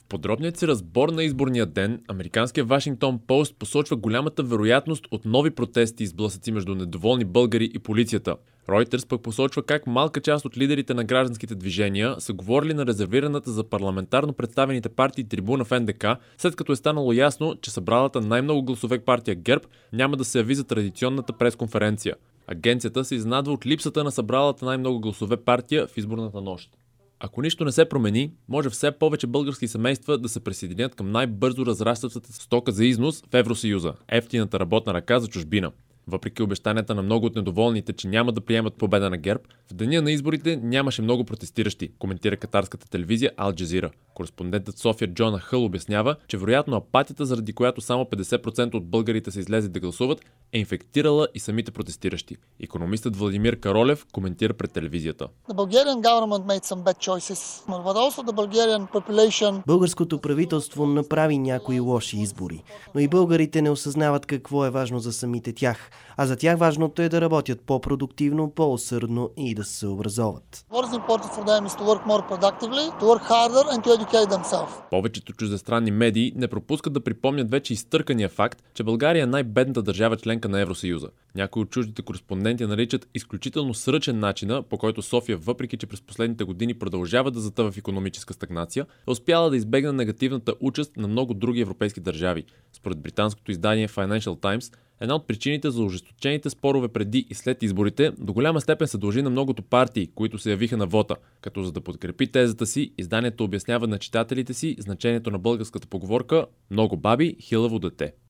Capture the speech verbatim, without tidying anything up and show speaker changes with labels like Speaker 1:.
Speaker 1: Подробният си разбор на изборния ден, американският Вашингтон Пост посочва голямата вероятност от нови протести и сблъсъци между недоволни българи и полицията. Ройтерс пък посочва как малка част от лидерите на гражданските движения са говорили на резервираната за парламентарно представените партии трибуна в Ен Де Ка, след като е станало ясно, че събралата най-много гласове партия ГЕРБ няма да се яви за традиционната пресконференция. Агенцията се изненадва от липсата на събралата най-много гласове партия в изборната нощ. Ако нищо не се промени, може все повече български семейства да се присъединят към най-бързо разрастващата стока за износ в Евросъюза – евтината работна ръка за чужбина. Въпреки обещанията на много от недоволните, че няма да приемат победа на ГЕРБ, в деня на изборите нямаше много протестиращи, коментира катарската телевизия Ал Джазира. Кореспондентът в София Джона Хъл обяснява, че вероятно апатията, заради която само петдесет процента от българите са излезли да гласуват, е инфектирала и самите протестиращи. Икономистът Владимир Каролев коментира пред телевизията.
Speaker 2: Българското правителство направи някои лоши избори, но и българите не осъзнават какво е важно за самите тях, а за тях важното е да работят по-продуктивно, по-усърдно и да се образоват.
Speaker 1: Повечето чуждестранни медии не пропускат да припомнят вече изтъркания факт, че България е най-бедната държава членка на Евросъюза. Някои от чуждите кореспонденти наричат изключително сръчен начина, по който София, въпреки че през последните години продължава да затъва в икономическа стагнация, е успяла да избегне негативната участ на много други европейски държави. Според британското издание Financial Times, една от причините за ожесточените спорове преди и след изборите до голяма степен се дължи на многото партии, които се явиха на вота, като за да подкрепи тезата си, изданието обяснява на читателите си значението на българската поговорка «Много баби, хилаво дете».